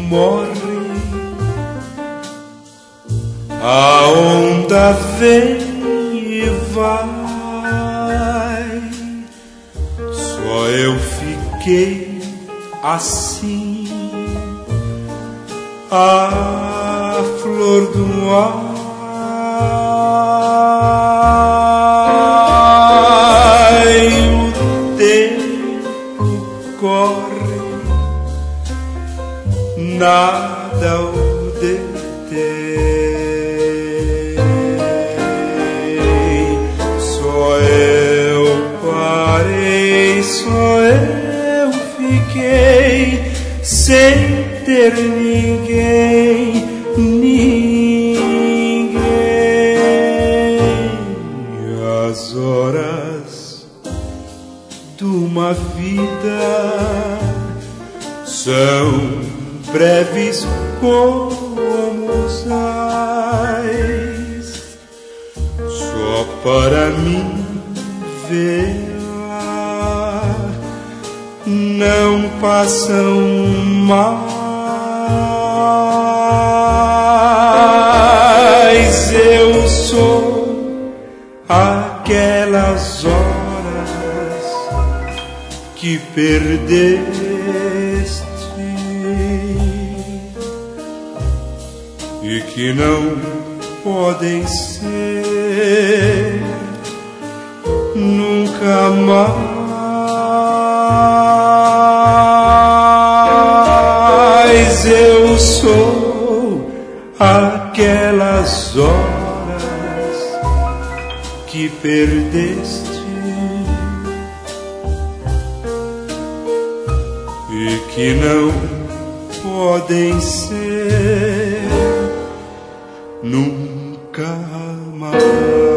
morre, a onda vem e vai. Só eu fiquei assim, a flor do ar. O tempo corre, nada o detém. Só eu parei, só eu fiquei, sem ter ninguém, ninguém. As horas de uma vida são breves como os ais, só para mim vê-la não passam mais. Eu sou aquelas horas que perdeste e que não podem ser nunca mais. Eu sou aquelas horas que perdeste e que não podem ser nunca mais.